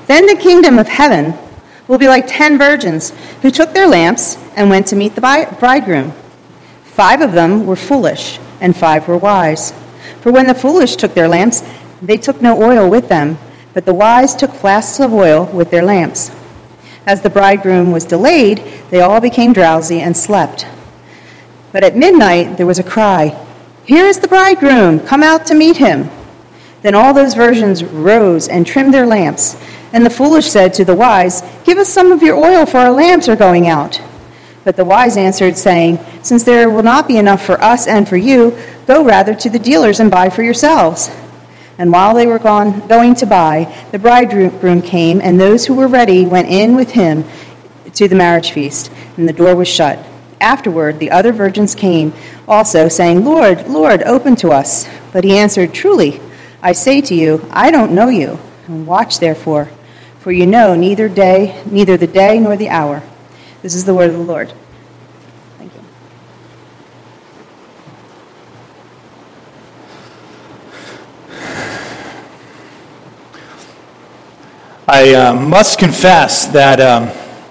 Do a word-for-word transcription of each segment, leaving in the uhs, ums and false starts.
Then the kingdom of heaven will be like ten virgins who took their lamps and went to meet the bridegroom. Five of them were foolish, and five were wise. For when the foolish took their lamps, they took no oil with them, but the wise took flasks of oil with their lamps. As the bridegroom was delayed, they all became drowsy and slept. But at midnight there was a cry, "Here is the bridegroom, come out to meet him." Then all those virgins rose and trimmed their lamps. And the foolish said to the wise, "Give us some of your oil, for our lamps are going out." But the wise answered, saying, "Since there will not be enough for us and for you, go rather to the dealers and buy for yourselves." And while they were gone, going to buy, the bridegroom came, and those who were ready went in with him to the marriage feast, and the door was shut. Afterward, the other virgins came also, saying, "Lord, Lord, open to us." But he answered, "Truly, I say to you, I don't know you. And watch therefore, for you know neither day, neither the day nor the hour." This is the word of the Lord. Thank you. I uh, must confess that um,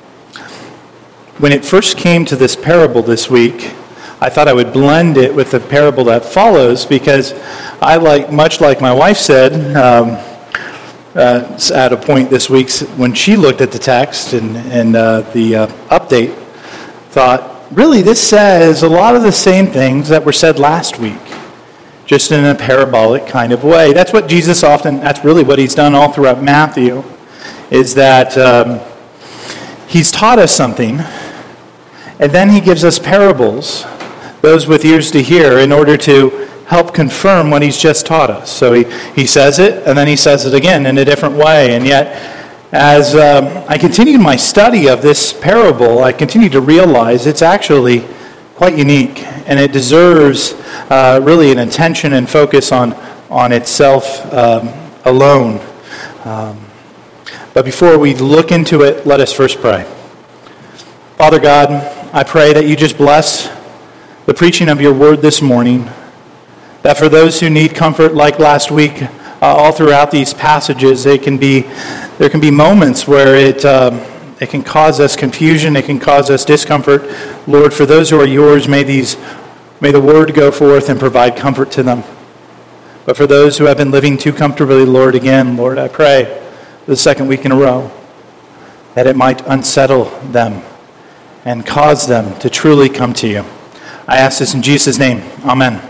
when it first came to this parable this week, I thought I would blend it with the parable that follows, because I, like much like my wife said um, uh, at a point this week when she looked at the text and, and uh, the uh, update, thought, really this says a lot of the same things that were said last week, just in a parabolic kind of way. That's what Jesus often, that's really what he's done all throughout Matthew, is that um, he's taught us something, and then he gives us parables, those with ears to hear, in order to help confirm what he's just taught us. So he, he says it, and then he says it again in a different way. And yet, as um, I continued my study of this parable, I continued to realize it's actually quite unique, and it deserves uh, really an attention and focus on, on itself um, alone. Um, but before we look into it, let us first pray. Father God, I pray that you just bless the preaching of your word this morning, that for those who need comfort like last week, uh, all throughout these passages, they can be, there can be moments where it, um, it can cause us confusion, it can cause us discomfort. Lord, for those who are yours, may these, may the word go forth and provide comfort to them. But for those who have been living too comfortably, Lord, again, Lord, I pray the second week in a row that it might unsettle them and cause them to truly come to you. I ask this in Jesus' name. Amen.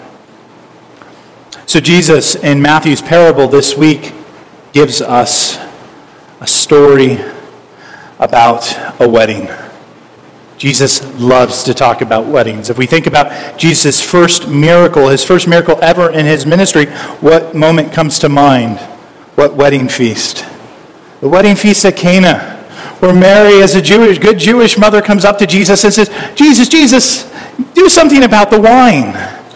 So Jesus, in Matthew's parable this week, gives us a story about a wedding. Jesus loves to talk about weddings. If we think about Jesus' first miracle, his first miracle ever in his ministry, what moment comes to mind? What wedding feast? The wedding feast at Cana, where Mary, as a Jewish, good Jewish mother, comes up to Jesus and says, Jesus, Jesus, do something about the wine.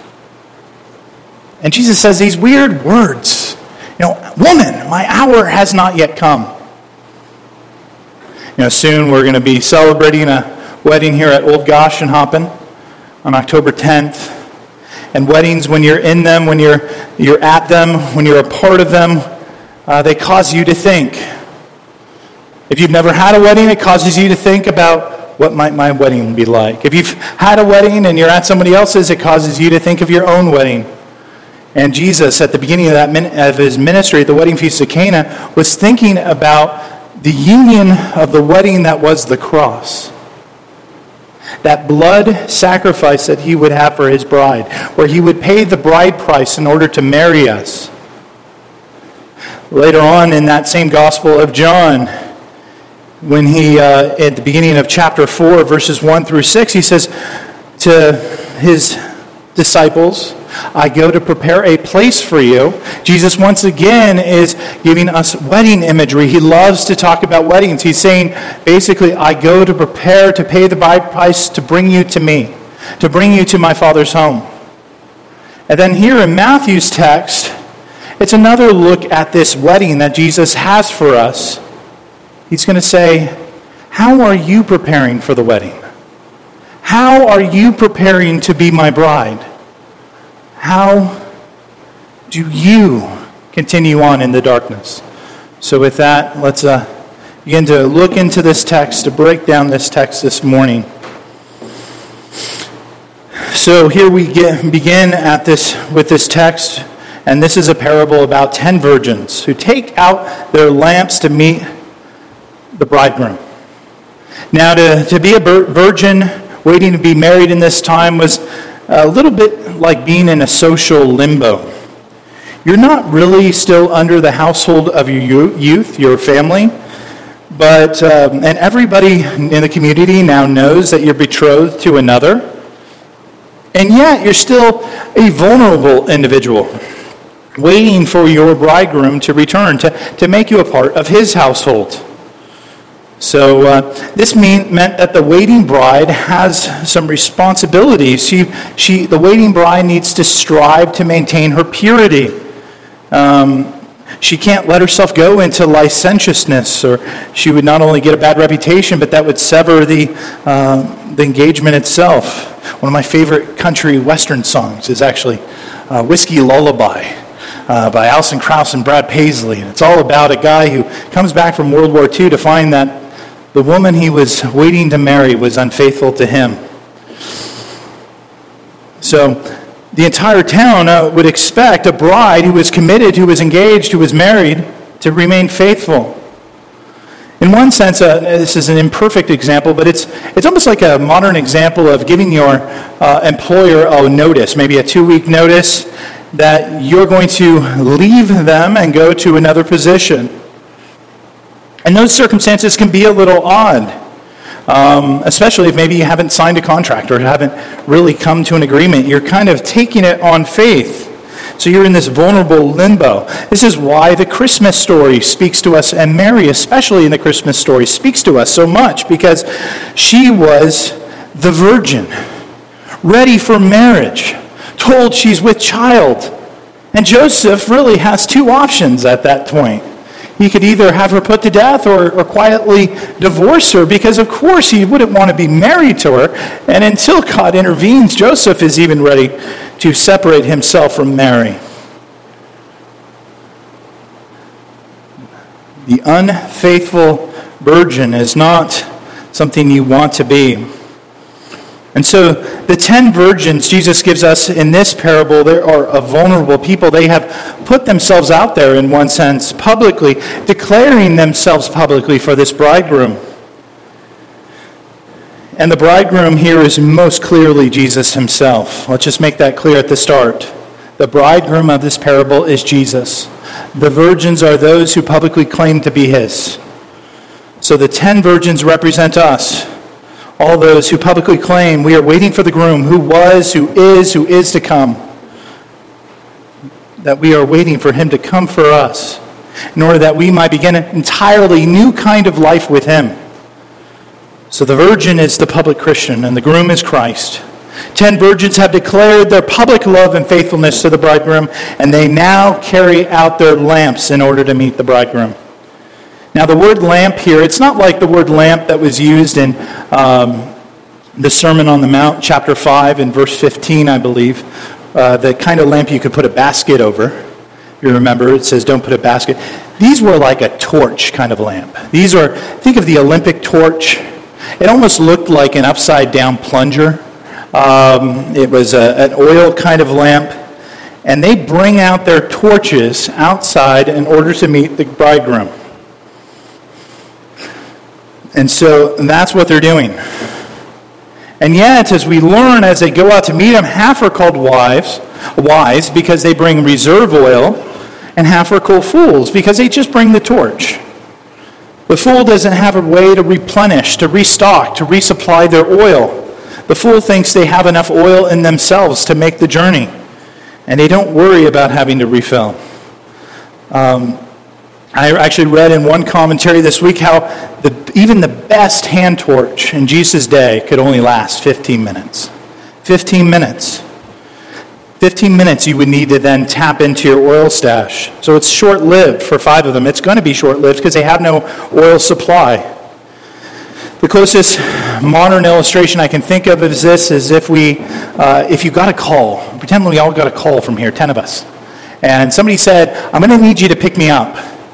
And Jesus says these weird words. You know, woman, my hour has not yet come. You know, soon we're going to be celebrating a wedding here at Old Goshenhoppen on October tenth. And weddings, when you're in them, when you're you're at them, when you're a part of them, uh, they cause you to think. If you've never had a wedding, it causes you to think about, what might my wedding be like? If you've had a wedding and you're at somebody else's, it causes you to think of your own wedding. And Jesus, at the beginning of that of his ministry at the wedding feast of Cana, was thinking about the union of the wedding that was the cross. That blood sacrifice that he would have for his bride, where he would pay the bride price in order to marry us. Later on in that same Gospel of John, when he, uh, at the beginning of chapter four, verses one through six, he says to his disciples, I go to prepare a place for you. Jesus once again is giving us wedding imagery. He loves to talk about weddings. He's saying, basically, I go to prepare to pay the bride price to bring you to me, to bring you to my Father's home. And then here in Matthew's text, it's another look at this wedding that Jesus has for us. He's going to say, how are you preparing for the wedding? How are you preparing to be my bride? How do you continue on in the darkness? So with that, let's uh, begin to look into this text, to break down this text this morning. So here we get, begin at this with this text, and this is a parable about ten virgins who take out their lamps to meet the bridegroom. Now, to, to be a virgin waiting to be married in this time was a little bit like being in a social limbo. You're not really still under the household of your youth, your family, but um, and everybody in the community now knows that you're betrothed to another, and yet you're still a vulnerable individual, waiting for your bridegroom to return, to, to make you a part of his household. So uh, this mean, meant that the waiting bride has some responsibilities. She, she, the waiting bride needs to strive to maintain her purity. Um, She can't let herself go into licentiousness, or she would not only get a bad reputation, but that would sever the, uh, the engagement itself. One of my favorite country western songs is actually uh, Whiskey Lullaby uh, by Alison Krauss and Brad Paisley. And it's all about a guy who comes back from World War Two to find that the woman he was waiting to marry was unfaithful to him. So the entire town uh, would expect a bride who was committed, who was engaged, who was married, to remain faithful. In one sense, uh, this is an imperfect example, but it's it's almost like a modern example of giving your uh, employer a notice, maybe a two-week notice, that you're going to leave them and go to another position. And those circumstances can be a little odd. Um, especially if maybe you haven't signed a contract or haven't really come to an agreement. You're kind of taking it on faith. So you're in this vulnerable limbo. This is why the Christmas story speaks to us, and Mary, especially in the Christmas story, speaks to us so much, because she was the virgin, ready for marriage, told she's with child. And Joseph really has two options at that point. He could either have her put to death or, or quietly divorce her, because of course he wouldn't want to be married to her. And until God intervenes, Joseph is even ready to separate himself from Mary. The unfaithful virgin is not something you want to be. And so the ten virgins Jesus gives us in this parable, they are a vulnerable people. They have put themselves out there in one sense, publicly, declaring themselves publicly for this bridegroom. And the bridegroom here is most clearly Jesus himself. Let's just make that clear at the start. The bridegroom of this parable is Jesus. The virgins are those who publicly claim to be his. So the ten virgins represent us. All those who publicly claim we are waiting for the groom who was, who is, who is to come. That we are waiting for him to come for us, in order that we might begin an entirely new kind of life with him. So the virgin is the public Christian, and the groom is Christ. Ten virgins have declared their public love and faithfulness to the bridegroom, and they now carry out their lamps in order to meet the bridegroom. Now, the word lamp here, it's not like the word lamp that was used in um, the Sermon on the Mount, chapter five, and verse fifteen, I believe. Uh, the kind of lamp you could put a basket over. You remember, it says don't put a basket. These were like a torch kind of lamp. These are, think of the Olympic torch. It almost looked like an upside-down plunger. Um, it was a, an oil kind of lamp. And they bring out their torches outside in order to meet the bridegroom. And so that's what they're doing. And yet, as we learn as they go out to meet him, half are called wives, wise because they bring reserve oil, and half are called fools because they just bring the torch. The fool doesn't have a way to replenish, to restock, to resupply their oil. The fool thinks they have enough oil in themselves to make the journey, and they don't worry about having to refill. Um, I actually read in one commentary this week how the, even the best hand torch in Jesus' day could only last fifteen minutes. fifteen minutes. fifteen minutes you would need to then tap into your oil stash. So it's short-lived for five of them. It's going to be short-lived because they have no oil supply. The closest modern illustration I can think of is this, is if we, uh, if you got a call, pretend we all got a call from here, ten of us, and somebody said, I'm going to need you to pick me up.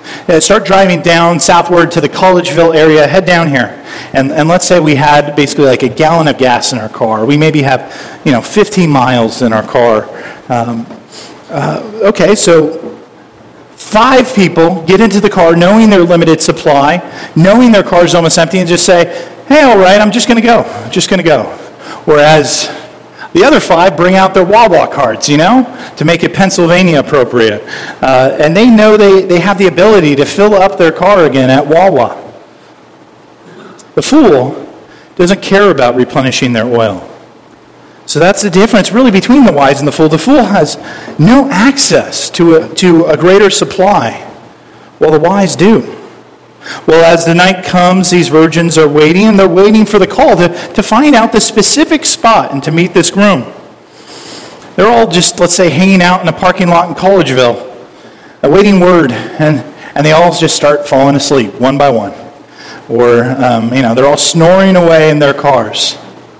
Uh, start driving down southward to the Collegeville area, head down here. And, and let's say we had basically like a gallon of gas in our car. We maybe have, you know, fifteen miles in our car. Um, uh, okay, so five people get into the car knowing their limited supply, knowing their car is almost empty, and just say, hey, all right, I'm just going to go. Just going to go. Whereas the other five bring out their Wawa cards, you know, to make it Pennsylvania appropriate. Uh, and they know they, they have the ability to fill up their car again at Wawa. The fool doesn't care about replenishing their oil. So that's the difference really between the wise and the fool. The fool has no access to a, to a greater supply, while the wise do. Well, as the night comes, these virgins are waiting, and they're waiting for the call to, to find out the specific spot and to meet this groom. They're all just, let's say, hanging out in a parking lot in Collegeville, awaiting word, and, and they all just start falling asleep, one by one. Or, um, you know, they're all snoring away in their cars.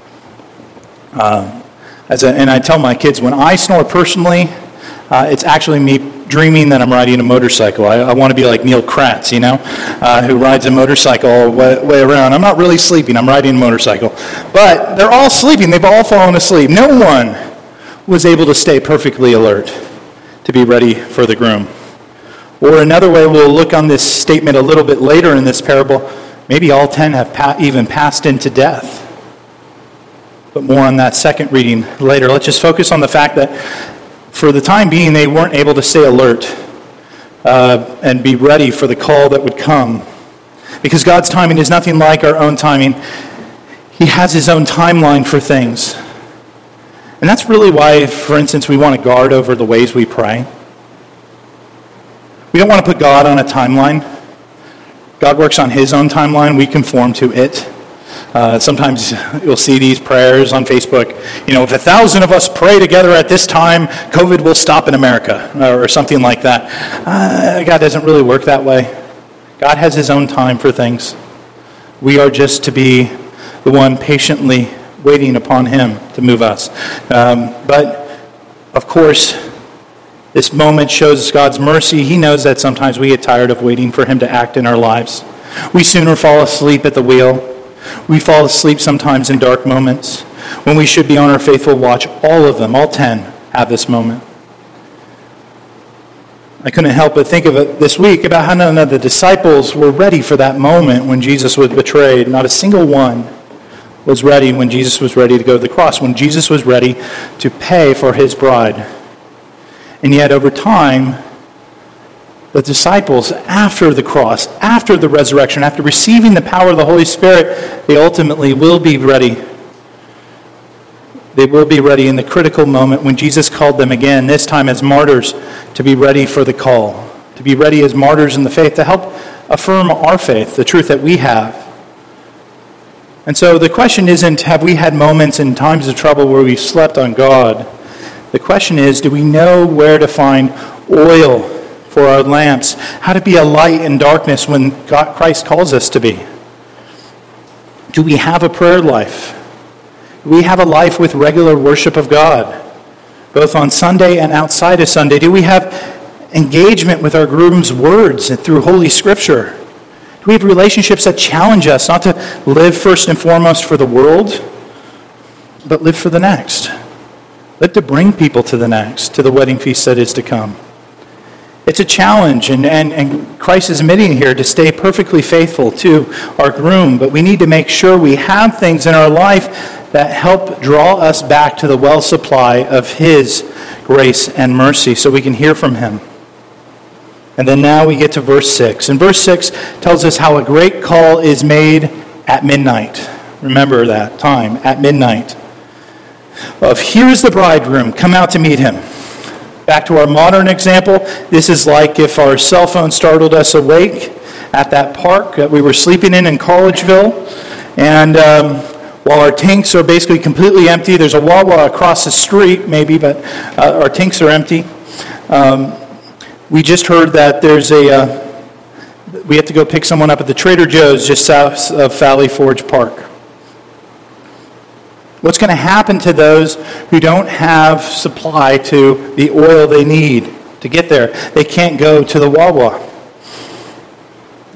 Uh, as a, and I tell my kids, when I snore personally, uh, it's actually me dreaming that I'm riding a motorcycle. I, I want to be like Neil Kratz, you know, uh, who rides a motorcycle all the way, way around. I'm not really sleeping. I'm riding a motorcycle. But they're all sleeping. They've all fallen asleep. No one was able to stay perfectly alert to be ready for the groom. Or another way, we'll look on this statement a little bit later in this parable. Maybe all ten have pa- even passed into death. But more on that second reading later. Let's just focus on the fact that for the time being, they weren't able to stay alert uh, and be ready for the call that would come. Because God's timing is nothing like our own timing. He has his own timeline for things. And that's really why, for instance, we want to guard over the ways we pray. We don't want to put God on a timeline. God works on his own timeline. We conform to it. Uh, sometimes you'll see these prayers on Facebook. You know, if a thousand of us pray together at this time, COVID will stop in America, or something like that. Uh, God doesn't really work that way. God has his own time for things. We are just to be the one patiently waiting upon him to move us. Um, but, of course, this moment shows God's mercy. He knows that sometimes we get tired of waiting for him to act in our lives. We sooner fall asleep at the wheel. We fall asleep sometimes in dark moments when we should be on our faithful watch. All of them, all ten, have this moment. I couldn't help but think of it this week about how none of the disciples were ready for that moment when Jesus was betrayed. Not a single one was ready when Jesus was ready to go to the cross, when Jesus was ready to pay for his bride. And yet over time, the disciples, after the cross, after the resurrection, after receiving the power of the Holy Spirit, they ultimately will be ready. They will be ready in the critical moment when Jesus called them again, this time as martyrs, to be ready for the call, to be ready as martyrs in the faith, to help affirm our faith, the truth that we have. And so the question isn't, have we had moments in times of trouble where we've slept on God? The question is, do we know where to find oil for our lamps, how to be a light in darkness when God, Christ calls us to be? Do we have a prayer life? Do we have a life with regular worship of God, both on Sunday and outside of Sunday? Do we have engagement with our groom's words and through Holy Scripture? Do we have relationships that challenge us not to live first and foremost for the world, but live for the next? Live to bring people to the next, to the wedding feast that is to come. It's a challenge, and, and, and Christ is admitting here to stay perfectly faithful to our groom, but we need to make sure we have things in our life that help draw us back to the well supply of his grace and mercy so we can hear from him. And then now we get to verse six. And verse six tells us how a great call is made at midnight. Remember that time, at midnight. Of here's the bridegroom, come out to meet him. Back to our modern example, this is like if our cell phone startled us awake at that park that we were sleeping in in Collegeville, and um, while our tanks are basically completely empty, there's a Wawa across the street maybe, but uh, our tanks are empty. Um, we just heard that there's a, uh, we have to go pick someone up at the Trader Joe's just south of Valley Forge Park. What's going to happen to those who don't have supply to the oil they need to get there? They can't go to the Wawa.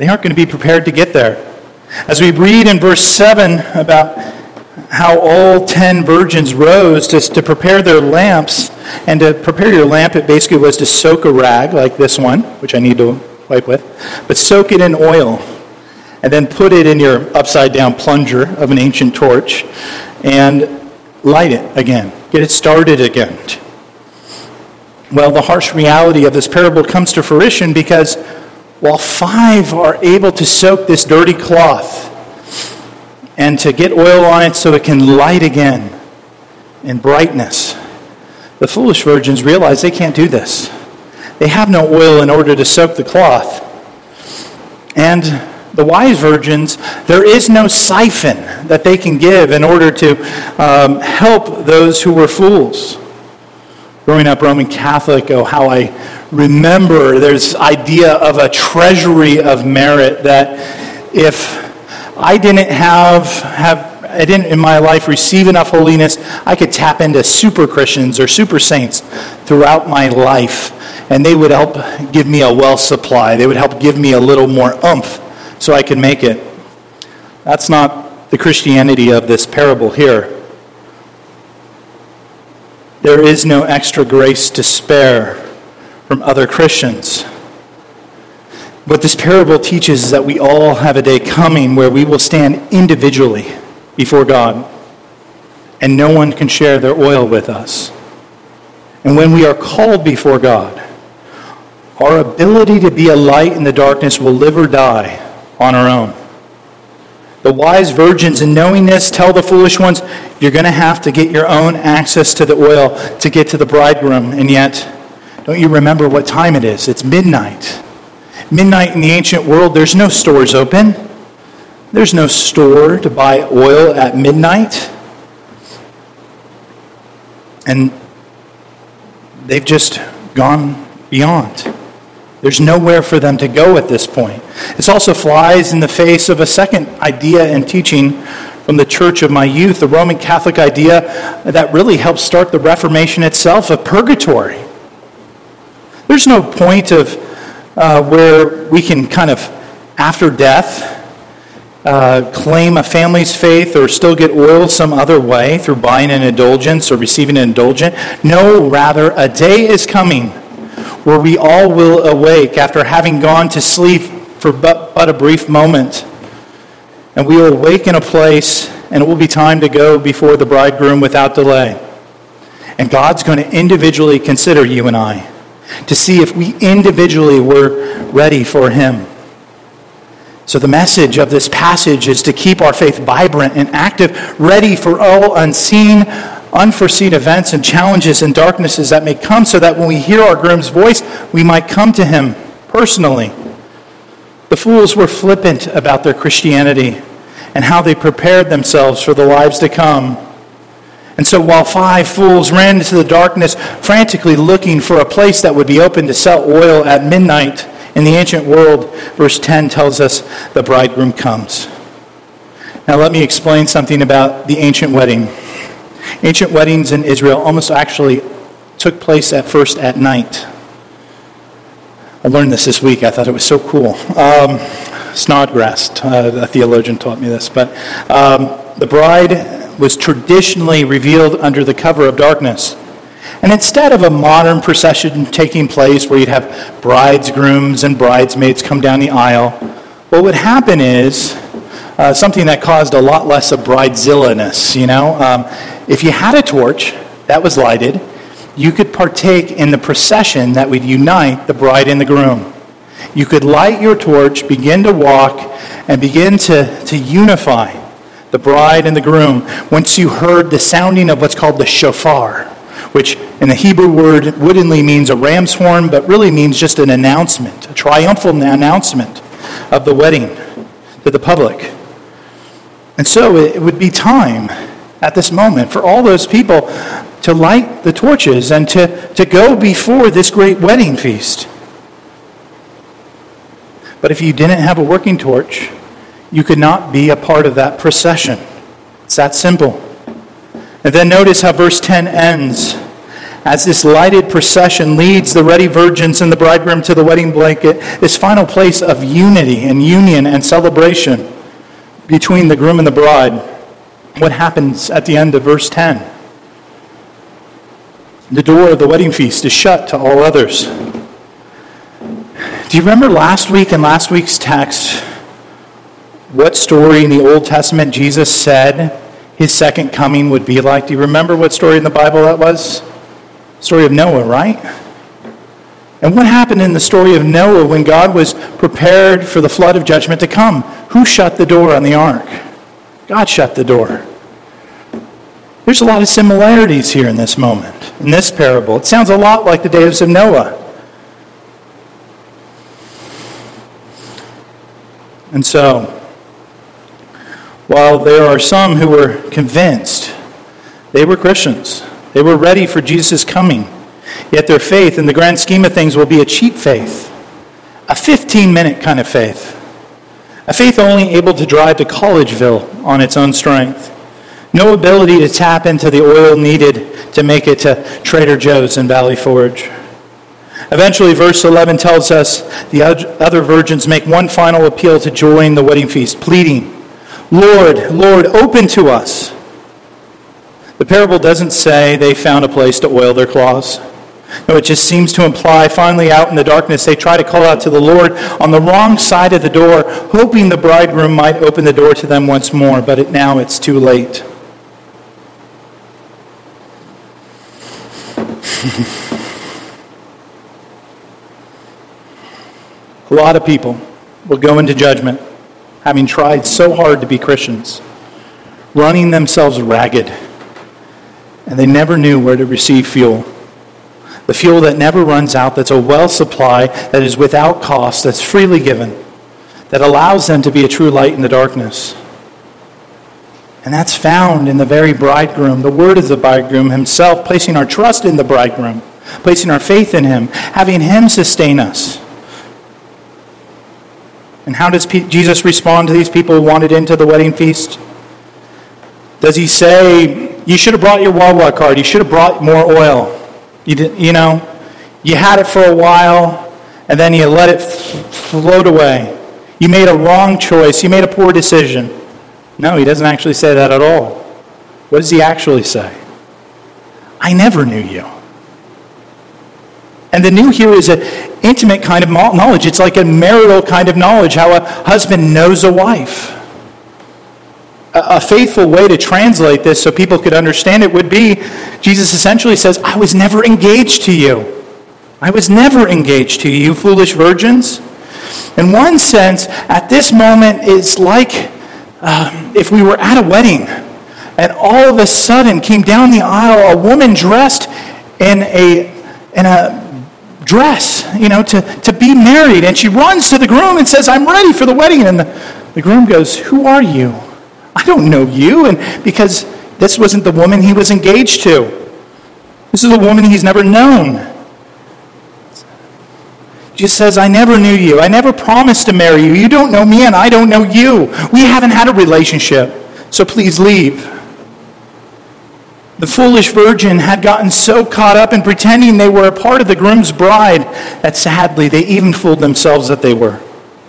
They aren't going to be prepared to get there. As we read in verse seven about how all ten virgins rose to, to prepare their lamps, and to prepare your lamp, it basically was to soak a rag like this one, which I need to wipe with, but soak it in oil, and then put it in your upside-down plunger of an ancient torch, and light it again. Get it started again. Well, the harsh reality of this parable comes to fruition because while five are able to soak this dirty cloth and to get oil on it so it can light again in brightness, the foolish virgins realize they can't do this. They have no oil in order to soak the cloth. And the wise virgins, there is no siphon that they can give in order to um, help those who were fools. Growing up Roman Catholic, oh, how I remember there's idea of a treasury of merit that if I didn't have, have I didn't in my life receive enough holiness, I could tap into super Christians or super saints throughout my life, and they would help give me a well supply. They would help give me a little more oomph so I could make it. That's not the Christianity of this parable here. There is no extra grace to spare from other Christians. What this parable teaches is that we all have a day coming where we will stand individually before God, and no one can share their oil with us. And when we are called before God, our ability to be a light in the darkness will live or die on our own. The wise virgins, in knowing this, tell the foolish ones, you're going to have to get your own access to the oil to get to the bridegroom. And yet, don't you remember what time it is? It's midnight. Midnight in the ancient world, there's no stores open. There's no store to buy oil at midnight. And they've just gone beyond. There's nowhere for them to go at this point. This also flies in the face of a second idea and teaching from the church of my youth, the Roman Catholic idea that really helped start the Reformation itself, of purgatory. There's no point of uh, where we can kind of, after death, uh, claim a family's faith or still get oil some other way through buying an indulgence or receiving an indulgence. No, rather, a day is coming where we all will awake after having gone to sleep for but, but a brief moment. And we will awake in a place, and it will be time to go before the bridegroom without delay. And God's going to individually consider you and I to see if we individually were ready for Him. So the message of this passage is to keep our faith vibrant and active, ready for all unseen, unforeseen events and challenges and darknesses that may come, so that when we hear our groom's voice, we might come to Him personally. The fools were flippant about their Christianity and how they prepared themselves for the lives to come. And so while five fools ran into the darkness, frantically looking for a place that would be open to sell oil at midnight in the ancient world, verse ten tells us the bridegroom comes. Now let me explain something about the ancient wedding. Ancient weddings in Israel almost actually took place at first at night. I learned this this week. I thought it was so cool. Um, Snodgrass, uh, a theologian, taught me this. But um, the bride was traditionally revealed under the cover of darkness. And instead of a modern procession taking place where you'd have brides, grooms, and bridesmaids come down the aisle, what would happen is uh, something that caused a lot less of bridezilla-ness, you know. Um, if you had a torch that was lighted, you could partake in the procession that would unite the bride and the groom. You could light your torch, begin to walk, and begin to, to unify the bride and the groom once you heard the sounding of what's called the shofar, which in the Hebrew word woodenly means a ram's horn, but really means just an announcement, a triumphal announcement of the wedding to the public. And so it would be time at this moment for all those people to light the torches and to, to go before this great wedding feast. But if you didn't have a working torch, you could not be a part of that procession. It's that simple. And then notice how verse ten ends. as this lighted procession leads the ready virgins and the bridegroom to the wedding blanket, this final place of unity and union and celebration between the groom and the bride, what happens at the end of verse ten? The door of the wedding feast is shut to all others. Do you remember last week in last week's text what story in the Old Testament Jesus said his second coming would be like? Do you remember what story in the Bible that was? The story of Noah, right? And what happened in the story of Noah when God was prepared for the flood of judgment to come? Who shut the door on the ark? God shut the door. There's a lot of similarities here in this moment, in this parable. It sounds a lot like the days of Noah. And so, while there are some who were convinced, they were Christians. They were ready for Jesus' coming. Yet their faith, in the grand scheme of things, will be a cheap faith. A fifteen-minute kind of faith. A faith only able to drive to Collegeville on its own strength. No ability to tap into the oil needed to make it to Trader Joe's in Valley Forge. Eventually, verse eleven tells us the other virgins make one final appeal to join the wedding feast, pleading, Lord, Lord, open to us. The parable doesn't say they found a place to oil their cloths. No, it just seems to imply finally out in the darkness they try to call out to the Lord on the wrong side of the door, hoping the bridegroom might open the door to them once more, but it, now it's too late. A lot of people will go into judgment having tried so hard to be Christians, running themselves ragged, and they never knew where to receive fuel. The fuel that never runs out, that's a well supply, that is without cost, that's freely given, that allows them to be a true light in the darkness. And that's found in the very bridegroom, the word of the bridegroom himself, placing our trust in the bridegroom, placing our faith in him, having him sustain us. And how does P- Jesus respond to these people who wanted into the wedding feast? Does he say, you should have brought your Wawa card, you should have brought more oil? You, did, you know, you had it for a while, and then you let it f- float away. You made a wrong choice, you made a poor decision. No, he doesn't actually say that at all. What does he actually say? I never knew you. And the new here is an intimate kind of knowledge. It's like a marital kind of knowledge, how a husband knows a wife. A, a faithful way to translate this so people could understand it would be, Jesus essentially says, I was never engaged to you. I was never engaged to you, you foolish virgins. In one sense, at this moment, it's like um, if we were at a wedding and all of a sudden came down the aisle a woman dressed in a in a dress, you know, to, to be married. And she runs to the groom and says, I'm ready for the wedding. And the, the groom goes, who are you? I don't know you. And because this wasn't the woman he was engaged to. This is a woman he's never known. Jesus says, I never knew you. I never promised to marry you. You don't know me and I don't know you. We haven't had a relationship. So please leave. The foolish virgin had gotten so caught up in pretending they were a part of the groom's bride that sadly they even fooled themselves that they were.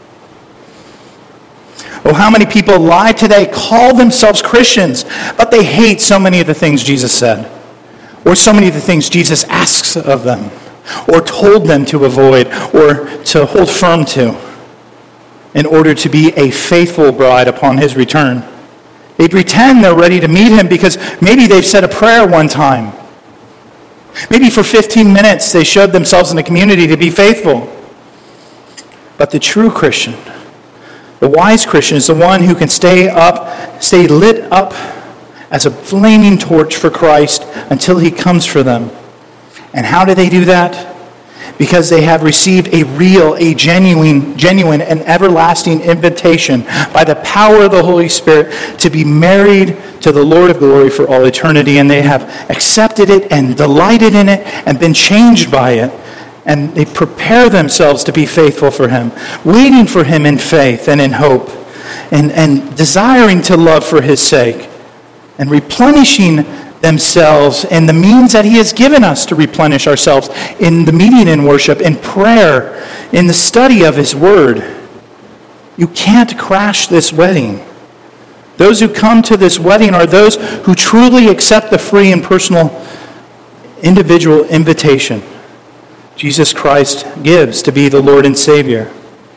Oh, how many people lie today, call themselves Christians, but they hate so many of the things Jesus said, or so many of the things Jesus asks of them, or told them to avoid, or to hold firm to, in order to be a faithful bride upon his return. They pretend they're ready to meet him because maybe they've said a prayer one time. Maybe for fifteen minutes they showed themselves in the community to be faithful. But the true Christian, the wise Christian, is the one who can stay up, stay lit up as a flaming torch for Christ until he comes for them. And how do they do that? Because they have received a real, a genuine, genuine and everlasting invitation by the power of the Holy Spirit to be married to the Lord of glory for all eternity. And they have accepted it and delighted in it and been changed by it. And they prepare themselves to be faithful for him, waiting for him in faith and in hope, and, and desiring to love for his sake, and replenishing themselves and the means that he has given us to replenish ourselves in the meeting in worship, in prayer, in the study of his word. You can't crash this wedding. Those who come to this wedding are those who truly accept the free and personal individual invitation Jesus Christ gives to be the Lord and Savior.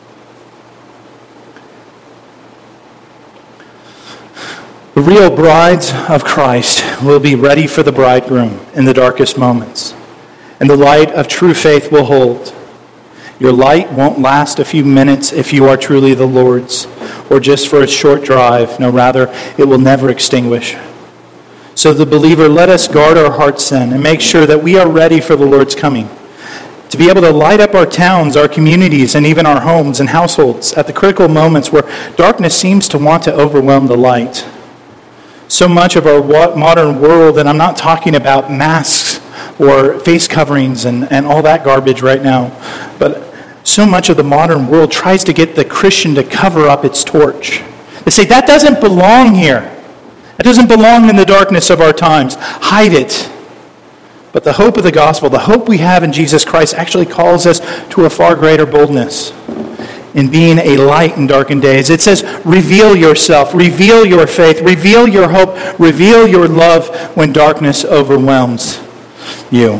The real brides of Christ will be ready for the bridegroom in the darkest moments, and the light of true faith will hold. Your light won't last a few minutes if you are truly the Lord's, or just for a short drive. No, rather, it will never extinguish. So the believer, let us guard our hearts then and make sure that we are ready for the Lord's coming, to be able to light up our towns, our communities, and even our homes and households at the critical moments where darkness seems to want to overwhelm the light. So much of our modern world, and I'm not talking about masks or face coverings and, and all that garbage right now, but so much of the modern world tries to get the Christian to cover up its torch. They say, that doesn't belong here. It doesn't belong in the darkness of our times. Hide it. But the hope of the gospel, the hope we have in Jesus Christ, actually calls us to a far greater boldness in being a light in darkened days. It says, reveal yourself, reveal your faith, reveal your hope, reveal your love when darkness overwhelms you.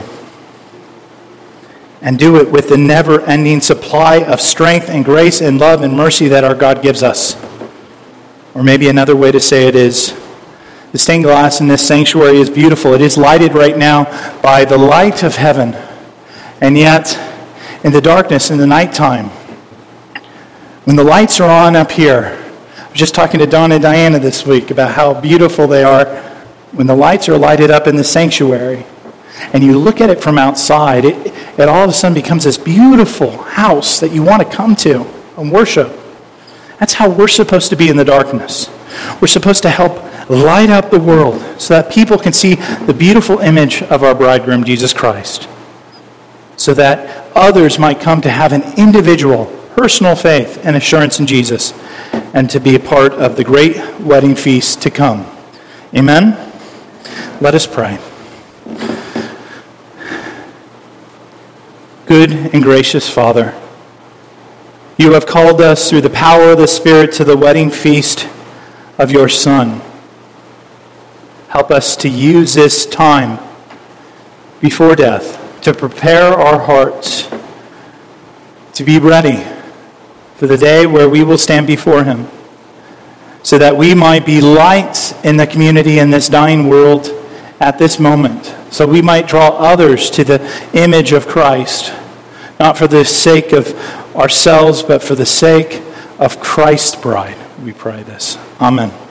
And do it with the never-ending supply of strength and grace and love and mercy that our God gives us. Or maybe another way to say it is, the stained glass in this sanctuary is beautiful. It is lighted right now by the light of heaven. And yet, in the darkness, in the nighttime, when the lights are on up here, I was just talking to Don and Diana this week about how beautiful they are when the lights are lighted up in the sanctuary. And you look at it from outside, it, it all of a sudden becomes this beautiful house that you want to come to and worship. That's how we're supposed to be in the darkness. We're supposed to help light up the world so that people can see the beautiful image of our bridegroom, Jesus Christ, so that others might come to have an individual, personal faith and assurance in Jesus, and to be a part of the great wedding feast to come. Amen? Let us pray. Good and gracious Father, you have called us through the power of the Spirit to the wedding feast of your Son. Help us to use this time before death to prepare our hearts to be ready for the day where we will stand before him, so that we might be lights in the community in this dying world at this moment, so we might draw others to the image of Christ, not for the sake of ourselves, but for the sake of Christ's bride. We pray this. Amen.